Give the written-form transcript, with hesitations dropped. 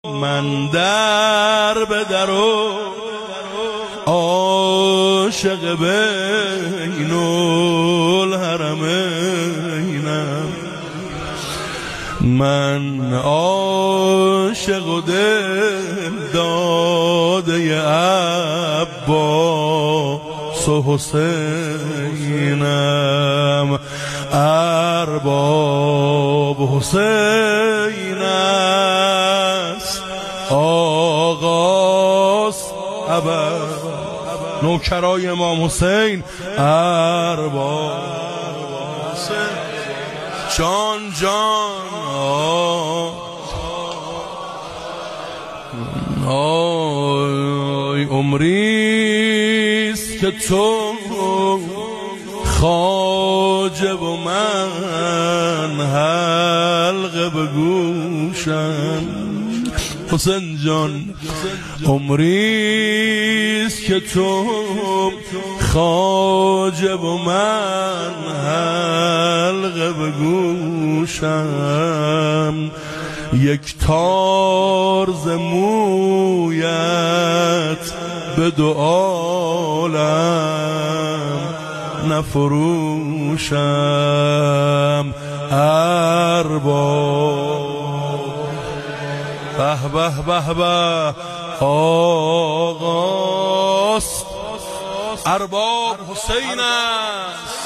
من در به در و عاشق بین الحرمینم، من عاشق و دل داده عباس و حسینم، ارباب حسین است آغاز ابد، نوکرای امام حسین ارباب حسین، جان جان آی عمریست که تو خواجه و من حلقه به گوشم، حسین جان عمریست که تو خواجه و من حلقه به گوشم، یک تار ز مویت به دو عالم نفروشم، ارباب به به به به آغاست ارباب حسین است.